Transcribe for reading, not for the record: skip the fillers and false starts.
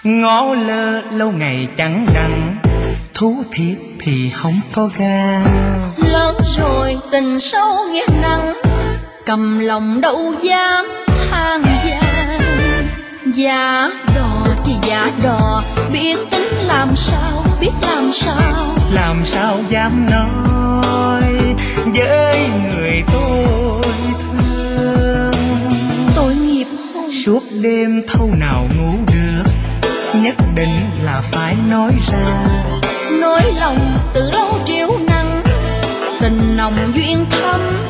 Ngó lơ lâu ngày chẳng đặng, thú thiệt thì không có gan. Lớn rồi tình sâu nghĩa nặng, cầm lòng đâu dám than vãn. Giả đò thì giả đò, biết tính làm sao, biết làm sao. Làm sao dám nói với người tôi thương. Tội nghiệp hôn Suốt đêm thâu nào ngủ được, nhất định là phải nói ra. nói lòng từ lâu triệu nặng, tình nồng duyên thắm